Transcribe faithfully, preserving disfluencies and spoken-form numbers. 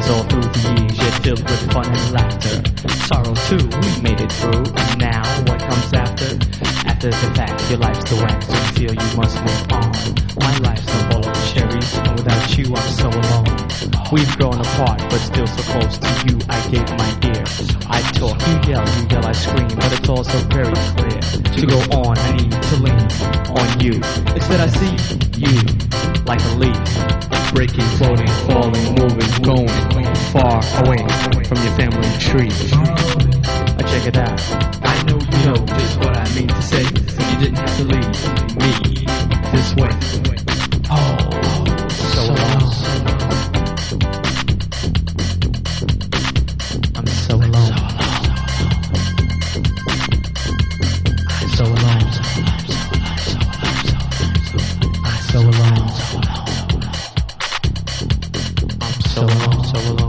all through the years, yet filled with fun and laughter. Sorrow too, we made it through, and now what comes after? After the fact, your life's the wax, and you feel you must move on. My life's a bowl of cherries, and without you I'm so alone. We've grown apart, but still so close to you, I gave my ear. I talk, you yell, you yell, I scream, but it's also very clear. To go on, I need to lean on you. It's that I see you, like a leaf, breaking, floating, falling, moving, going far away from your family tree. I check it out. I know you know just what I mean to say. You didn't have to leave me this way. Oh, so long. I'm so alone. I'm so alone. I'm so alone. I'm so alone. So alone.